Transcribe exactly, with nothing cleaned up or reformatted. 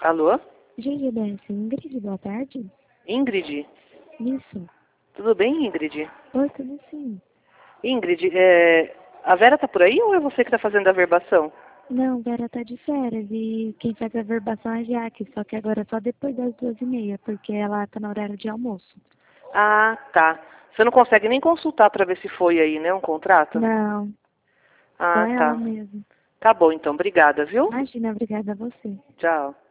Alô? G G B S, Ingrid, boa tarde. Ingrid? Isso. Tudo bem, Ingrid? Oi, tudo sim. Ingrid, é... a Vera tá por aí ou é você que tá fazendo a verbação? Não, Vera tá de férias e quem faz a verbação é a Jaque, só que agora é só depois das duas e meia, porque ela tá no horário de almoço. Ah, tá. Você não consegue nem consultar pra ver se foi aí, né, um contrato? Não, só Ah, ela tá. mesmo. Tá bom, então. Obrigada, viu? Imagina, obrigada a você. Tchau.